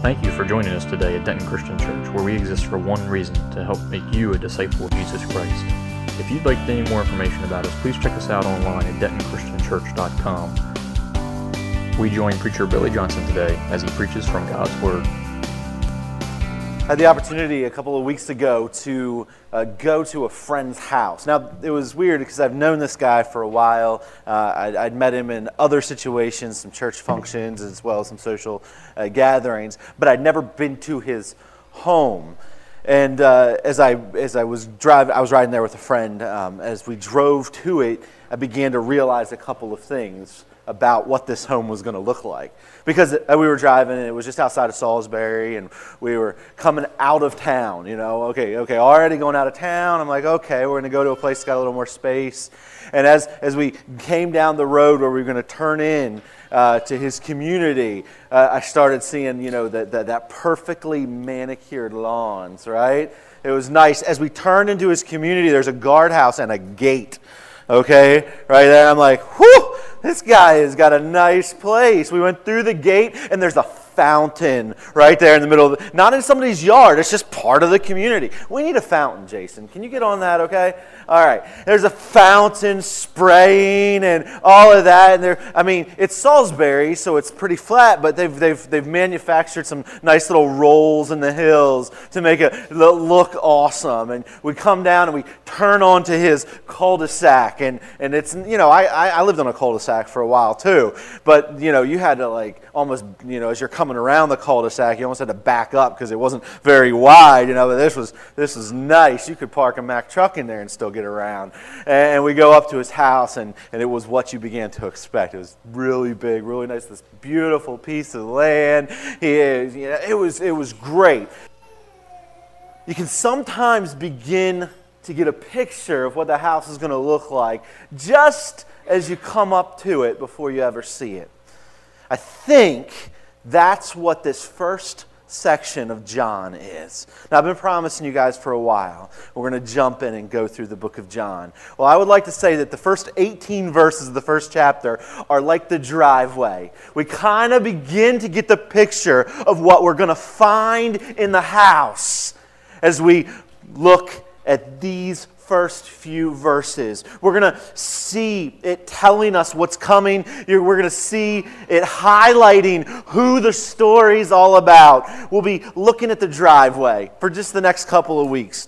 Thank you for joining us today at Denton Christian Church, where we exist for one reason, to help make you a disciple of Jesus Christ. If you'd like any more information about us, please check us out online at dentonchristianchurch.com. We join preacher Billy Johnson today as he preaches from God's Word. I had the opportunity a couple of weeks ago to go to a friend's house. Now, it was weird because I've known this guy for a while. I'd met him in other situations, some church functions, as well as some social gatherings, but I'd never been to his home. And as I was driving, I was riding there with a friend. As we drove to it, I began to realize a couple of things about what this home was going to look like. Because we were driving, and it was just outside of Salisbury, and we were coming out of town, Okay, already going out of town. I'm like, okay, we're going to go to a place that's got a little more space. And as we came down the road where we were going to turn in to his community, I started seeing, that perfectly manicured lawns, right? It was nice. As we turned into his community, there's a guardhouse and a gate. Okay, right there, I'm like, whew, this guy has got a nice place. We went through the gate, and there's a fountain right there in the middle of it. Not in somebody's yard, it's just part of the community. We need a fountain, Jason. Can you get on that, okay? All right, there's a fountain spraying and all of that. And it's Salisbury, so it's pretty flat, but they've manufactured some nice little rolls in the hills to make it look awesome. And we come down and we turn onto his cul-de-sac, and it's, I lived on a cul-de-sac for a while too, but you had to almost, as you're coming around the cul-de-sac, you almost had to back up because it wasn't very wide, but this was nice. You could park a Mack truck in there and still get around. And we go up to his house, and it was what you began to expect. It was really big, really nice, this beautiful piece of land. It was great. You can sometimes begin to get a picture of what the house is going to look like just as you come up to it before you ever see it. I think that's what this first section of John is. Now, I've been promising you guys for a while, we're going to jump in and go through the book of John. Well, I would like to say that the first 18 verses of the first chapter are like the driveway. We kind of begin to get the picture of what we're going to find in the house as we look at these first few verses. We're going to see it telling us what's coming. We're going to see it highlighting who the story's all about. We'll be looking at the driveway for just the next couple of weeks.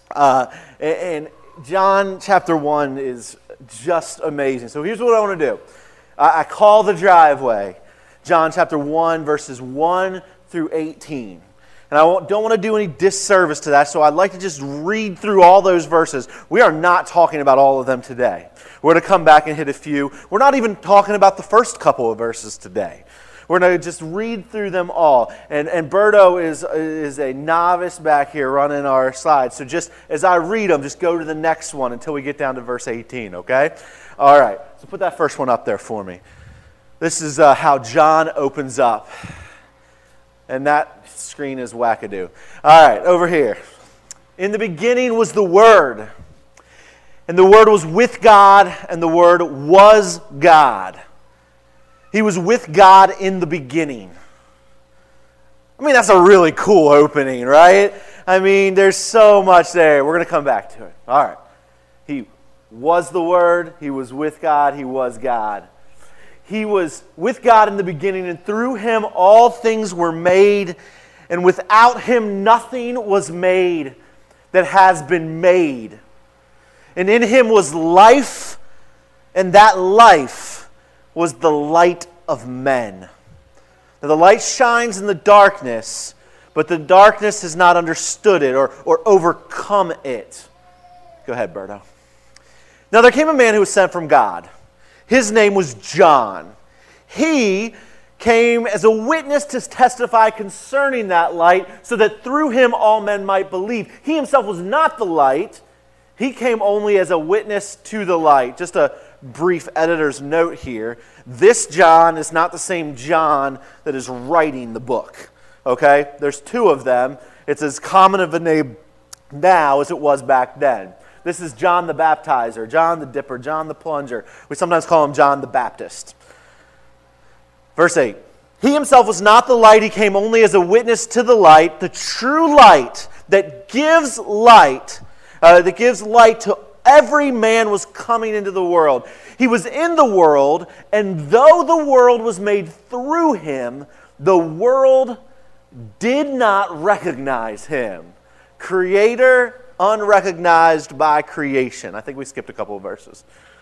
And John chapter 1 is just amazing. So here's what I want to do. I call the driveway John chapter 1, verses 1 through 18. And I don't want to do any disservice to that, so I'd like to just read through all those verses. We are not talking about all of them today. We're going to come back and hit a few. We're not even talking about the first couple of verses today. We're going to just read through them all. And Berto is a novice back here running our slides. So just as I read them, just go to the next one until we get down to verse 18, okay? All right, so put that first one up there for me. This is how John opens up. And that screen is wackadoo. All right, over here. In the beginning was the Word, and the Word was with God, and the Word was God. He was with God in the beginning. That's a really cool opening, right? There's so much there. We're going to come back to it. All right. He was the Word. He was with God. He was God. He was with God in the beginning, and through Him all things were made, and without Him nothing was made that has been made. And in Him was life, and that life was the light of men. Now the light shines in the darkness, but the darkness has not understood it or overcome it. Go ahead, Berto. Now there came a man who was sent from God. His name was John. He came as a witness to testify concerning that light, so that through him all men might believe. He himself was not the light. He came only as a witness to the light. Just a brief editor's note here. This John is not the same John that is writing the book. Okay? There's two of them. It's as common of a name now as it was back then. This is John the Baptizer, John the Dipper, John the Plunger. We sometimes call him John the Baptist. Verse 8. He himself was not the light. He came only as a witness to the light, the true light that gives light to every man was coming into the world. He was in the world, and though the world was made through him, the world did not recognize him. Creator unrecognized by creation. I think we skipped a couple of verses.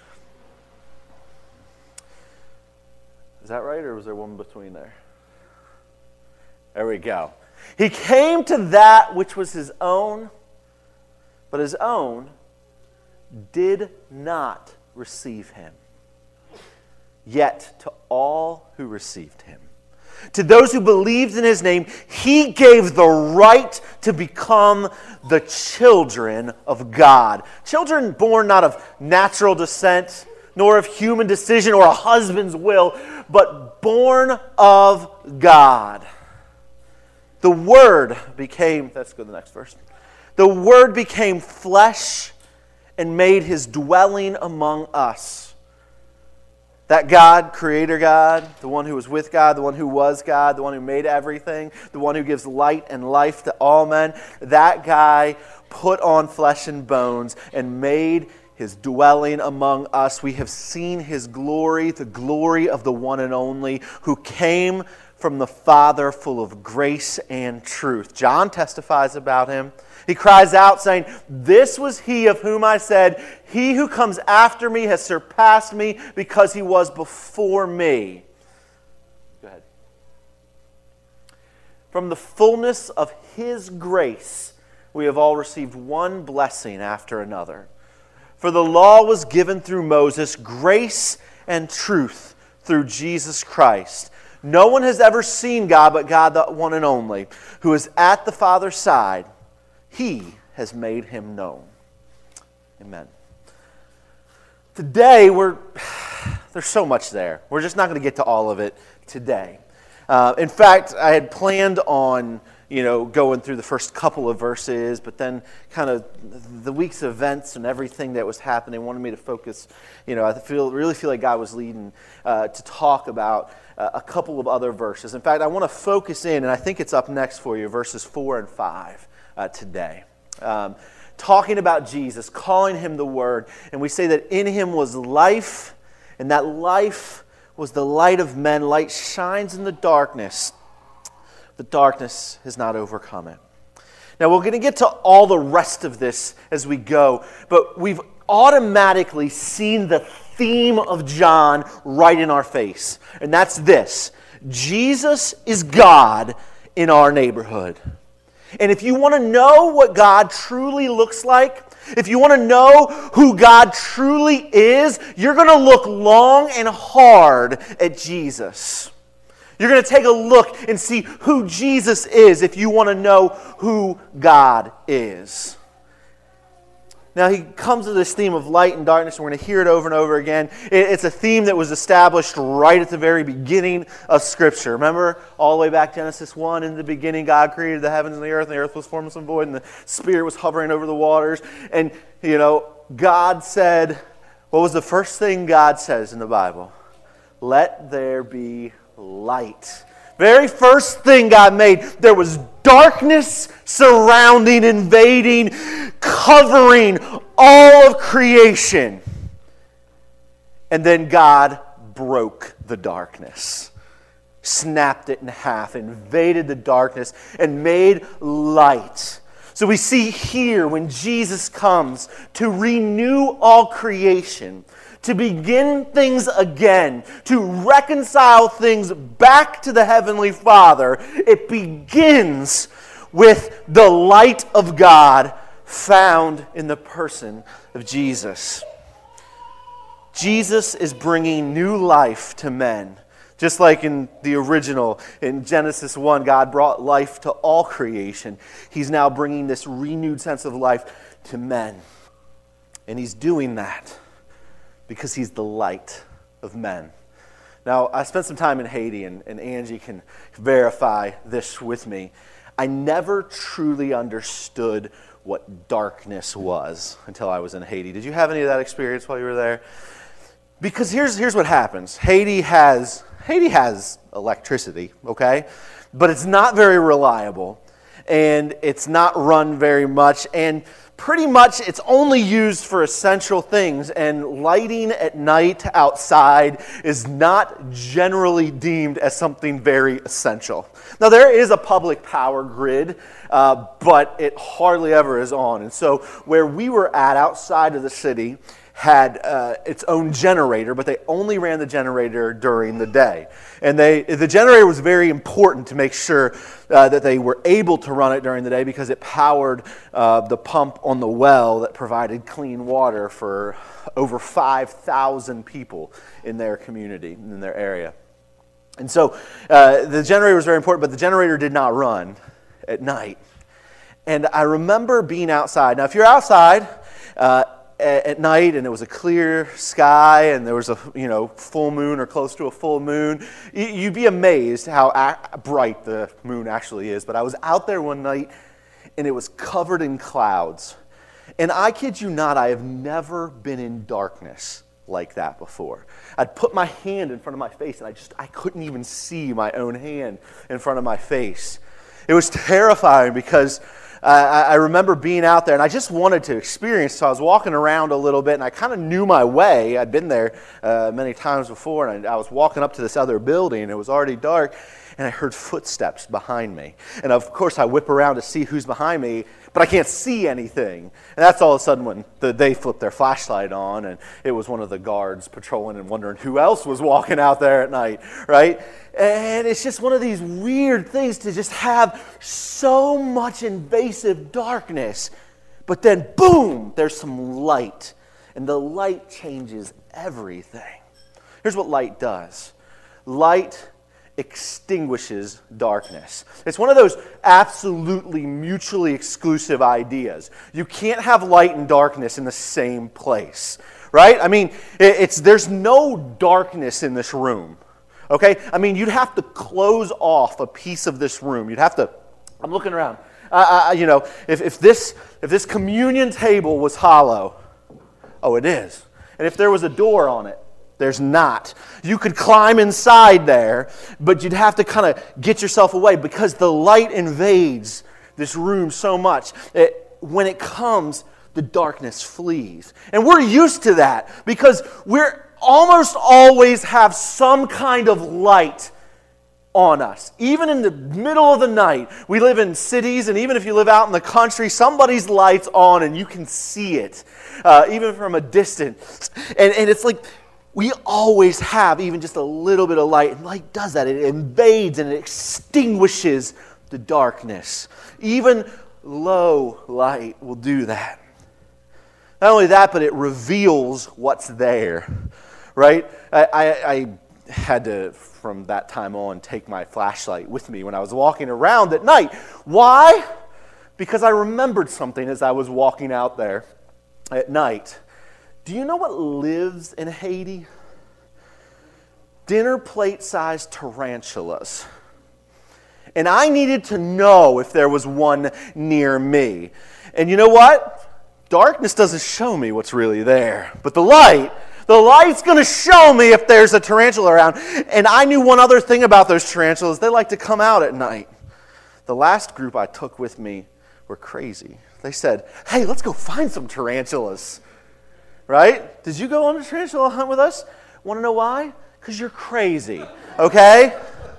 Is that right, or was there one between there? There we go. He came to that which was his own, but his own did not receive him. Yet to all who received him, to those who believed in his name, he gave the right to become the children of God. Children born not of natural descent, nor of human decision or a husband's will, but born of God. The Word became, let's go to the next verse. The Word became flesh and made his dwelling among us. That God, Creator God, the one who was with God, the one who was God, the one who made everything, the one who gives light and life to all men, that guy put on flesh and bones and made his dwelling among us. We have seen his glory, the glory of the one and only, who came from the Father, full of grace and truth. John testifies about him. He cries out saying, "This was he of whom I said, he who comes after me has surpassed me because he was before me." Go ahead. From the fullness of his grace, we have all received one blessing after another. For the law was given through Moses, grace and truth through Jesus Christ. No one has ever seen God but God, the one and only, who is at the Father's side. He has made him known. Amen. Today, there's so much there. We're just not going to get to all of it today. In fact, I had planned on going through the first couple of verses, but then kind of the week's events and everything that was happening wanted me to focus. I really feel like God was leading to talk about a couple of other verses. In fact, I want to focus in, and I think it's up next for you, verses 4 and 5 today. Talking about Jesus, calling him the Word, and we say that in him was life, and that life was the light of men. Light shines in the darkness. The darkness has not overcome it. Now, we're going to get to all the rest of this as we go, but we've automatically seen the theme of John right in our face, and that's this: Jesus is God in our neighborhood. And if you want to know what God truly looks like, if you want to know who God truly is, you're going to look long and hard at Jesus. You're going to take a look and see who Jesus is if you want to know who God is. Now, he comes to this theme of light and darkness, and we're going to hear it over and over again. It's a theme that was established right at the very beginning of Scripture. Remember, all the way back Genesis 1, in the beginning, God created the heavens and the earth was formless and void, and the Spirit was hovering over the waters. And, God said, what was the first thing God says in the Bible? Let there be light. Very first thing God made, there was darkness surrounding, invading, covering all of creation. And then God broke the darkness, snapped it in half, invaded the darkness, and made light. So we see here when Jesus comes to renew all creation, to begin things again, to reconcile things back to the Heavenly Father, it begins with the light of God found in the person of Jesus. Jesus is bringing new life to men. Just like in the original, in Genesis 1, God brought life to all creation. He's now bringing this renewed sense of life to men. And he's doing that because he's the light of men. Now, I spent some time in Haiti, and Angie can verify this with me. I never truly understood what darkness was until I was in Haiti. Did you have any of that experience while you were there? Because here's what happens. Haiti has Haiti has electricity, okay? But it's not very reliable, and it's not run very much, and pretty much it's only used for essential things, and lighting at night outside is not generally deemed as something very essential. Now, there is a public power grid, but it hardly ever is on. And so where we were at outside of the city had its own generator, but they only ran the generator during the day. And the generator was very important to make sure that they were able to run it during the day because it powered the pump on the well that provided clean water for over 5,000 people in their community, in their area. And so the generator was very important, but the generator did not run at night. And I remember being outside. Now, if you're outside at night and it was a clear sky and there was a full moon or close to a full moon, you'd be amazed how bright the moon actually is. But I was out there one night and it was covered in clouds. And I kid you not, I have never been in darkness like that before. I'd put my hand in front of my face and I couldn't even see my own hand in front of my face. It was terrifying because I remember being out there and I just wanted to experience, so I was walking around a little bit and I kind of knew my way. I'd been there many times before, and I was walking up to this other building and it was already dark and I heard footsteps behind me. And of course I whip around to see who's behind me, but I can't see anything. And that's all of a sudden when they flipped their flashlight on and it was one of the guards patrolling and wondering who else was walking out there at night, right? And it's just one of these weird things to just have so much invasive darkness, but then boom, there's some light. And the light changes everything. Here's what light does. Light extinguishes darkness. It's one of those absolutely mutually exclusive ideas. You can't have light and darkness in the same place, right? I mean, there's no darkness in this room. Okay? I mean, you'd have to close off a piece of this room. You'd have to, I'm looking around. If this communion table was hollow, oh, it is. And if there was a door on it, there's not. You could climb inside there, but you'd have to kind of get yourself away because the light invades this room so much. When it comes, the darkness flees. And we're used to that because we're almost always have some kind of light on us. Even in the middle of the night, we live in cities, and even if you live out in the country, somebody's light's on and you can see it, even from a distance. And it's like we always have even just a little bit of light, and light does that. It invades and it extinguishes the darkness. Even low light will do that. Not only that, but it reveals what's there. Right? I had to, from that time on, take my flashlight with me when I was walking around at night. Why? Because I remembered something as I was walking out there at night. Do you know what lives in Haiti? Dinner plate-sized tarantulas. And I needed to know if there was one near me. And you know what? Darkness doesn't show me what's really there. But the light's going to show me if there's a tarantula around. And I knew one other thing about those tarantulas. They like to come out at night. The last group I took with me were crazy. They said, hey, let's go find some tarantulas. Right? Did you go on a tarantula hunt with us? Want to know why? Because you're crazy. Okay?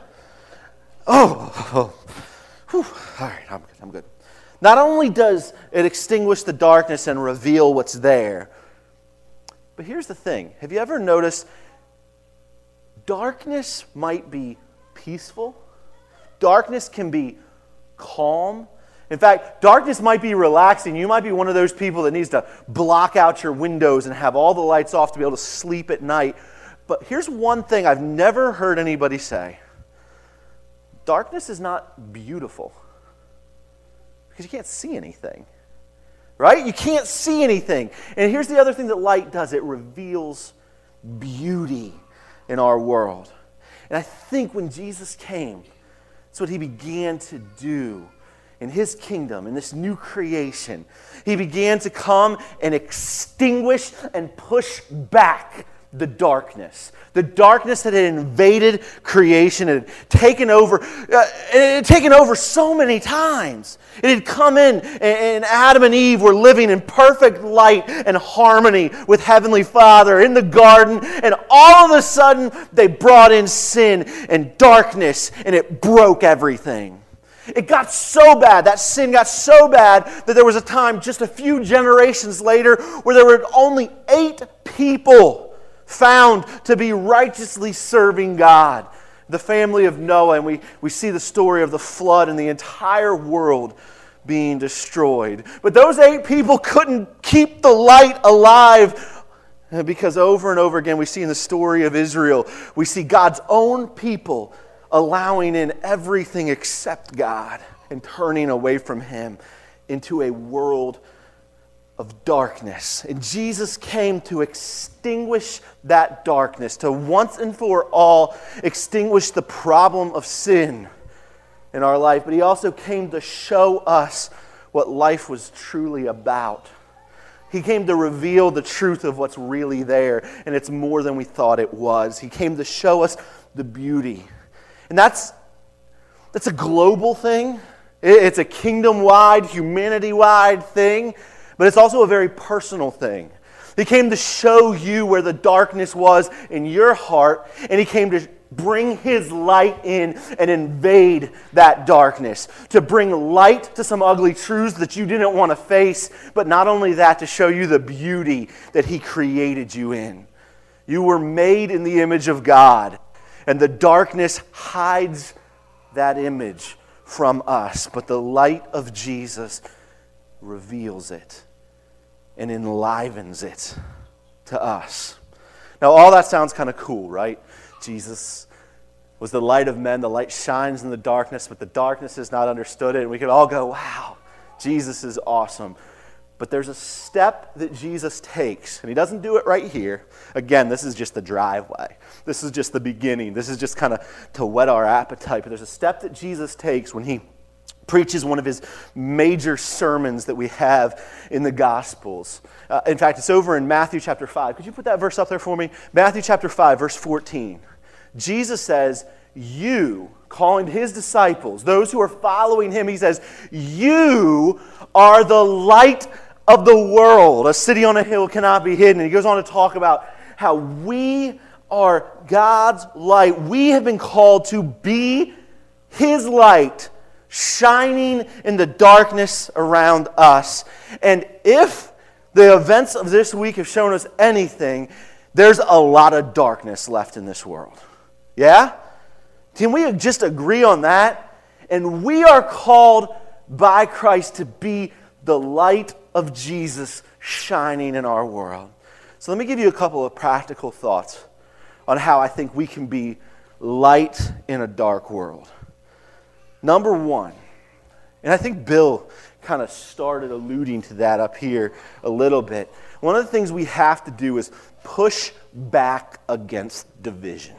Oh. Whew. All right, I'm good. Not only does it extinguish the darkness and reveal what's there, but here's the thing. Have you ever noticed darkness might be peaceful? Darkness can be calm. In fact, darkness might be relaxing. You might be one of those people that needs to block out your windows and have all the lights off to be able to sleep at night. But here's one thing I've never heard anybody say. Darkness is not beautiful because you can't see anything. Right? You can't see anything. And here's the other thing that light does. It reveals beauty in our world. And I think when Jesus came, that's what he began to do in his kingdom, in this new creation. He began to come and extinguish and push back the darkness. The darkness that had invaded creation, it had taken over so many times. It had come in, and Adam and Eve were living in perfect light and harmony with Heavenly Father in the garden, and all of a sudden they brought in sin and darkness, and it broke everything. It got so bad, that sin got so bad, that there was a time just a few generations later where there were only 8 people found to be righteously serving God. The family of Noah, and we see the story of the flood and the entire world being destroyed. But those 8 people couldn't keep the light alive, because over and over again we see in the story of Israel, we see God's own people allowing in everything except God and turning away from Him into a world of darkness. And Jesus came to extinguish that darkness, to once and for all extinguish the problem of sin in our life. But He also came to show us what life was truly about. He came to reveal the truth of what's really there, and it's more than we thought it was. He came to show us the beauty. And that's a global thing. It's a kingdom-wide, humanity-wide thing. But it's also a very personal thing. He came to show you where the darkness was in your heart, and He came to bring His light in and invade that darkness, to bring light to some ugly truths that you didn't want to face, but not only that, to show you the beauty that He created you in. You were made in the image of God, and the darkness hides that image from us, but the light of Jesus reveals it and enlivens it to us. Now, all that sounds kind of cool, right? Jesus was the light of men. The light shines in the darkness, but the darkness has not understood it. And we could all go, wow, Jesus is awesome. But there's a step that Jesus takes, and He doesn't do it right here. Again, this is just the driveway. This is just the beginning. This is just kind of to whet our appetite. But there's a step that Jesus takes when He preaches one of His major sermons that we have in the Gospels. In fact, it's over in Matthew chapter 5. Could you put that verse up there for me? Matthew chapter 5, verse 14. Jesus says, you, calling His disciples, those who are following Him, He says, you are the light of the world. A city on a hill cannot be hidden. And He goes on to talk about how we are God's light. We have been called to be His light, shining in the darkness around us. And if the events of this week have shown us anything, there's a lot of darkness left in this world. Yeah? Can we just agree on that? And we are called by Christ to be the light of Jesus shining in our world. So let me give you a couple of practical thoughts on how I think we can be light in a dark world. Number one, and I think Bill kind of started alluding to that up here a little bit. One of the things we have to do is push back against division.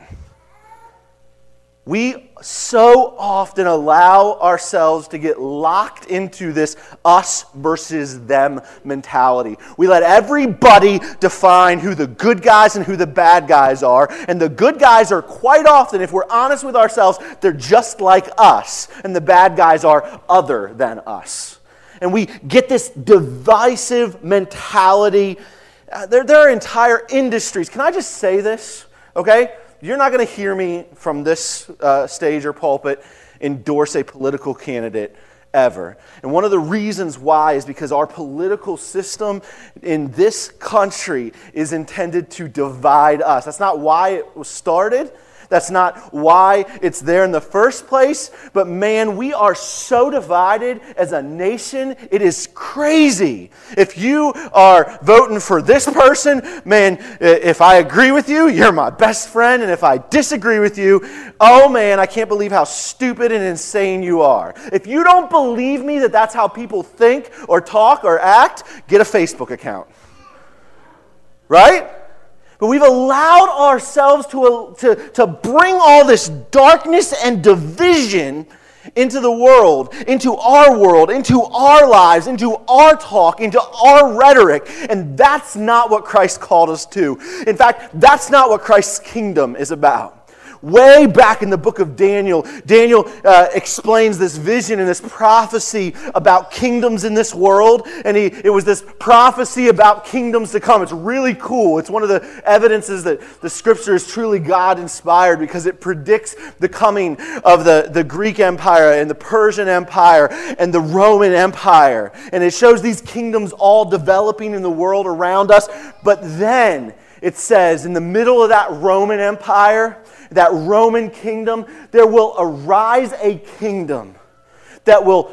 We so often allow ourselves to get locked into this us versus them mentality. We let everybody define who the good guys and who the bad guys are. And the good guys are quite often, if we're honest with ourselves, they're just like us. And the bad guys are other than us. And we get this divisive mentality. There are entire industries. Can I just say this? Okay? You're not going to hear me from this stage or pulpit endorse a political candidate ever. And one of the reasons why is because our political system in this country is intended to divide us. That's not why it was started. That's not why it's there in the first place. But man, we are so divided as a nation, it is crazy. If you are voting for this person, man, if I agree with you, you're my best friend. And if I disagree with you, oh man, I can't believe how stupid and insane you are. If you don't believe me that that's how people think or talk or act, get a Facebook account. Right? But we've allowed ourselves to bring all this darkness and division into the world, into our lives, into our talk, into our rhetoric. And that's not what Christ called us to. In fact, that's not what Christ's kingdom is about. Way back in the book of Daniel, Daniel explains this vision and this prophecy about kingdoms in this world. And it was this prophecy about kingdoms to come. It's really cool. It's one of the evidences that the Scripture is truly God-inspired, because it predicts the coming of the Greek Empire and the Persian Empire and the Roman Empire. And it shows these kingdoms all developing in the world around us. But then it says, in the middle of that Roman Empire, that Roman kingdom, there will arise a kingdom that will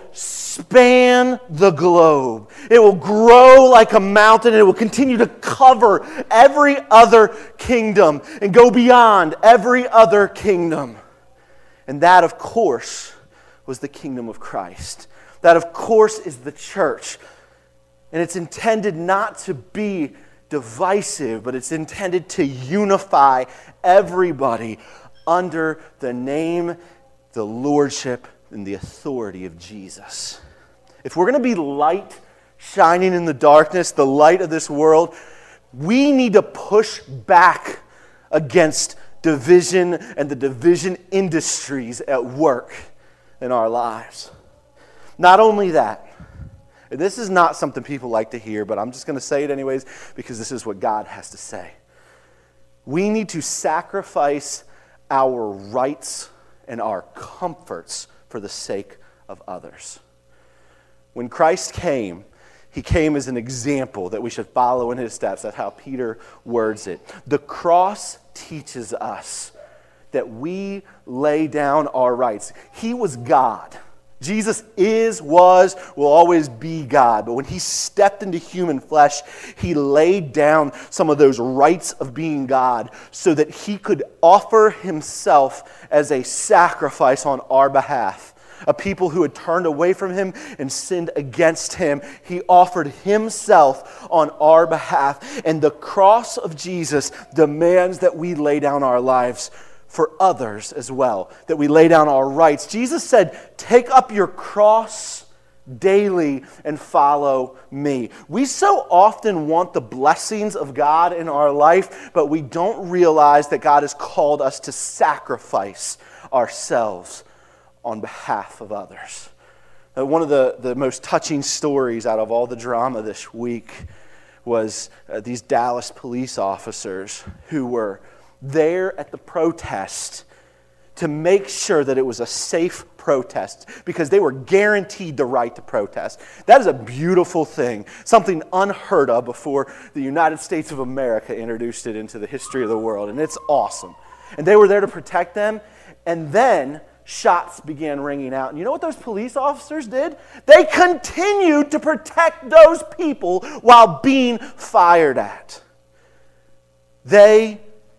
span the globe. It will grow like a mountain, and it will continue to cover every other kingdom and go beyond every other kingdom. And that, of course, was the kingdom of Christ. That, of course, is the church. And it's intended not to be divisive, but it's intended to unify everybody under the name, the lordship, and the authority of Jesus. If we're going to be light shining in the darkness, the light of this world, we need to push back against division and the division industries at work in our lives. Not only that, this is not something people like to hear, but I'm just going to say it anyways, because this is what God has to say. We need to sacrifice our rights and our comforts for the sake of others. When Christ came, He came as an example that we should follow in His steps. That's how Peter words it. The cross teaches us that we lay down our rights. He was God. Jesus will always be God. But when He stepped into human flesh, He laid down some of those rights of being God so that He could offer Himself as a sacrifice on our behalf. A people who had turned away from Him and sinned against Him, He offered Himself on our behalf. And the cross of Jesus demands that we lay down our lives for others as well, that we lay down our rights. Jesus said, take up your cross daily and follow me. We so often want the blessings of God in our life, but we don't realize that God has called us to sacrifice ourselves on behalf of others. One of the most touching stories out of all the drama this week was these Dallas police officers who were there at the protest to make sure that it was a safe protest, because they were guaranteed the right to protest. That is a beautiful thing, something unheard of before the United States of America introduced it into the history of the world, and it's awesome. And they were there to protect them, and then shots began ringing out. And you know what those police officers did? They continued to protect those people while being fired at. They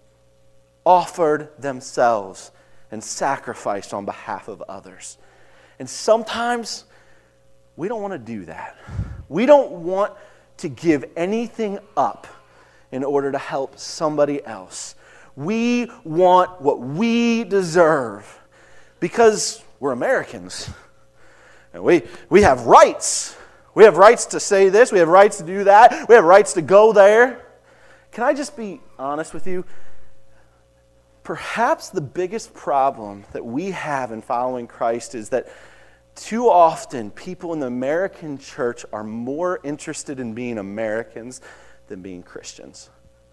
offered themselves and sacrificed on behalf of others. And sometimes we don't want to do that. We don't want to give anything up in order to help somebody else. We want what we deserve because we're Americans. And we have rights. We have rights to say this. We have rights to do that. We have rights to go there. Can I just be honest with you? Perhaps the biggest problem that we have in following Christ is that too often people in the American church are more interested in being Americans than being Christians.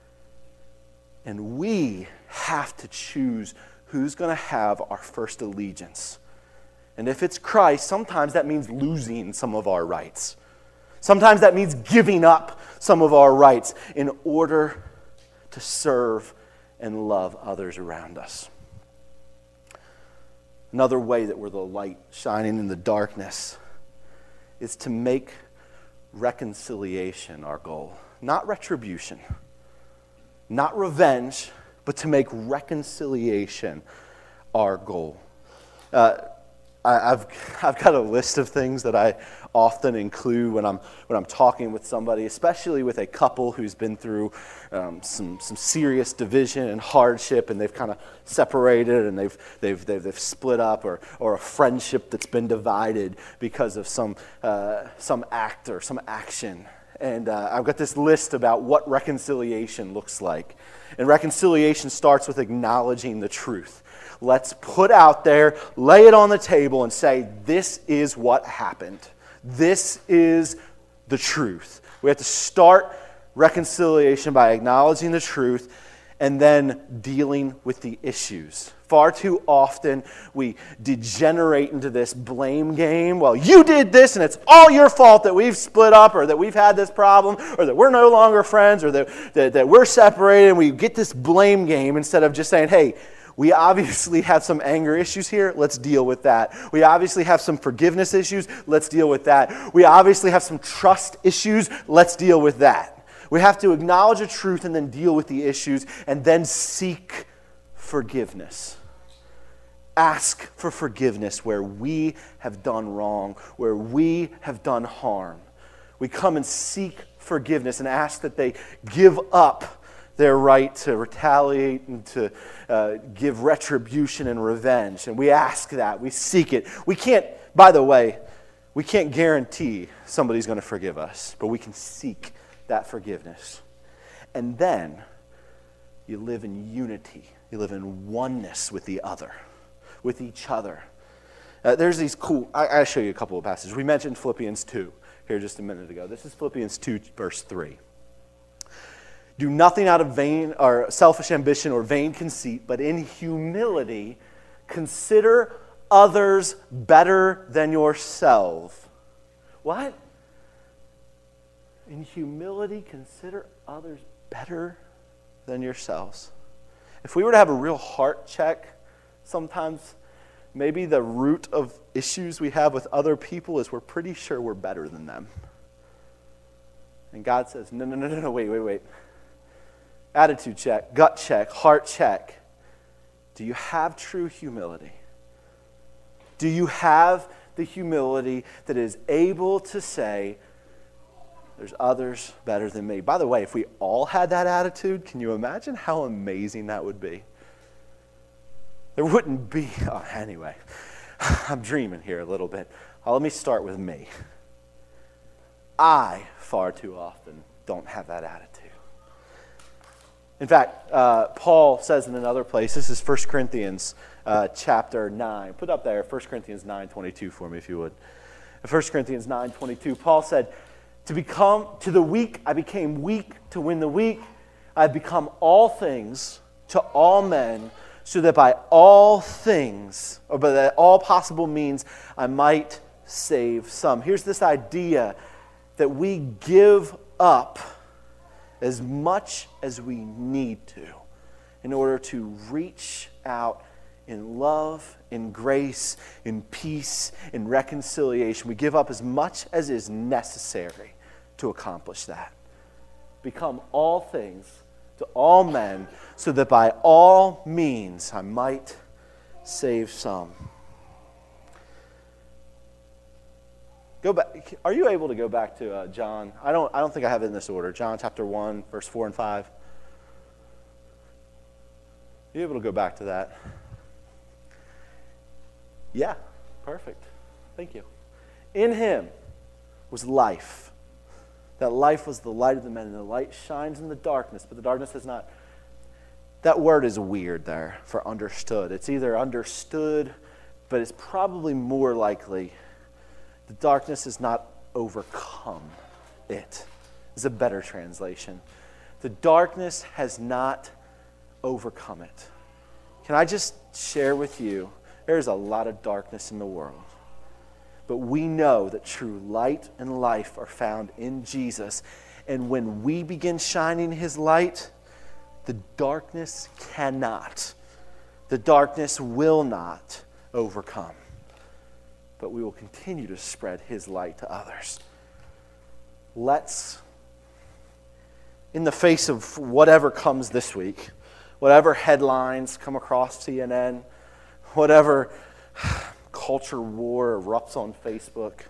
And we have to choose who's going to have our first allegiance. And if it's Christ, sometimes that means losing some of our rights. Sometimes that means giving up some of our rights in order to serve and love others around us. Another way that we're the light shining in the darkness is to make reconciliation our goal. Not retribution, not revenge, but to make reconciliation our goal. I've got a list of things that I often include when I'm talking with somebody, especially with a couple who's been through some serious division and hardship, and they've kind of separated and they've split up, or a friendship that's been divided because of some act or some action. And I've got this list about what reconciliation looks like. And reconciliation starts with acknowledging the truth. Let's put out there, lay it on the table, and say, this is what happened. This is the truth. We have to start reconciliation by acknowledging the truth and then dealing with the issues. Far too often, we degenerate into this blame game. Well, you did this, and it's all your fault that we've split up, or that we've had this problem, or that we're no longer friends, or that we're separated, and we get this blame game instead of just saying, hey, we obviously have some anger issues here. Let's deal with that. We obviously have some forgiveness issues. Let's deal with that. We obviously have some trust issues. Let's deal with that. We have to acknowledge the truth and then deal with the issues and then seek forgiveness. Ask for forgiveness where we have done wrong, where we have done harm. We come and seek forgiveness and ask that they give up their right to retaliate and to give retribution and revenge. And we ask that. We seek it. We can't, by the way, we can't guarantee somebody's going to forgive us, but we can seek that forgiveness. And then you live in unity. You live in oneness with the other, with each other. There's these cool, I'll show you a couple of passages. We mentioned Philippians 2 here just a minute ago. This is Philippians 2, verse 3. Do nothing out of vain or selfish ambition or vain conceit, but in humility consider others better than yourself. What? In humility consider others better than yourselves. If we were to have a real heart check, sometimes maybe the root of issues we have with other people is we're pretty sure we're better than them. And God says, no, wait. Attitude check, gut check, heart check. Do you have true humility? Do you have the humility that is able to say, there's others better than me? By the way, if we all had that attitude, can you imagine how amazing that would be? There wouldn't be, anyway, I'm dreaming here a little bit. Let me start with me. I, far too often, don't have that attitude. In fact, Paul says in another place, this is 1 Corinthians chapter 9. Put up there 1 Corinthians 9:22 for me, if you would. 1 Corinthians 9:22, Paul said, to the weak I became weak to win the weak. I have become all things to all men, so that by all things, or by all possible means, I might save some. Here's this idea that we give up as much as we need to in order to reach out in love, in grace, in peace, in reconciliation. We give up as much as is necessary to accomplish that. Become all things to all men, so that by all means I might save some. Go back. Are you able to go back to John? I don't think I have it in this order. John chapter 1, verse 4 and 5. Are you able to go back to that? Yeah, perfect. Thank you. In him was life. That life was the light of the men, and the light shines in the darkness, but the darkness has not. That word is weird there for understood. It's either understood, but it's probably more likely the darkness has not overcome it. Is a better translation. The darkness has not overcome it. Can I just share with you, there's a lot of darkness in the world. But we know that true light and life are found in Jesus. And when we begin shining his light, the darkness cannot. The darkness will not overcome. But we will continue to spread his light to others. Let's, in the face of whatever comes this week, whatever headlines come across CNN, whatever culture war erupts on Facebook,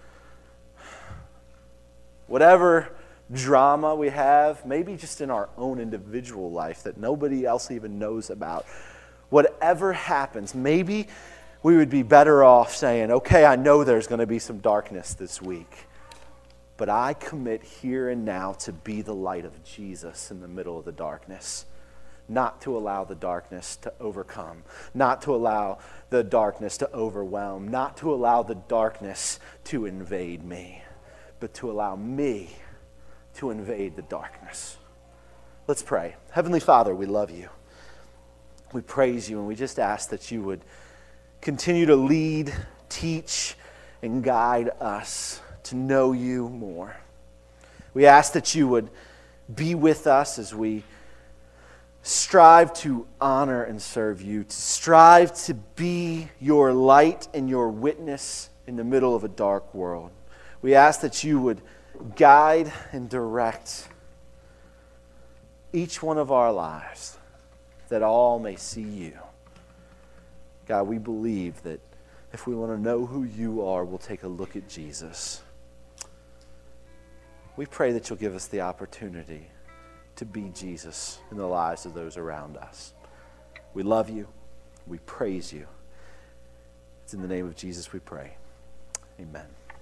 whatever drama we have, maybe just in our own individual life that nobody else even knows about, whatever happens, maybe we would be better off saying, okay, I know there's going to be some darkness this week, but I commit here and now to be the light of Jesus in the middle of the darkness, not to allow the darkness to overcome, not to allow the darkness to overwhelm, not to allow the darkness to invade me, but to allow me to invade the darkness. Let's pray. Heavenly Father, we love you. We praise you, and we just ask that you would continue to lead, teach, and guide us to know you more. We ask that you would be with us as we strive to honor and serve you, to strive to be your light and your witness in the middle of a dark world. We ask that you would guide and direct each one of our lives, that all may see you. God, we believe that if we want to know who you are, we'll take a look at Jesus. We pray that you'll give us the opportunity to be Jesus in the lives of those around us. We love you. We praise you. It's in the name of Jesus we pray. Amen.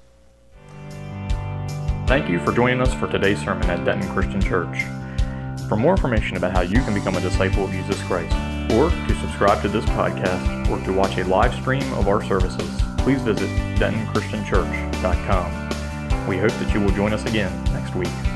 Thank you for joining us for today's sermon at Denton Christian Church. For more information about how you can become a disciple of Jesus Christ, or to subscribe to this podcast, or to watch a live stream of our services, please visit DentonChristianChurch.com. We hope that you will join us again next week.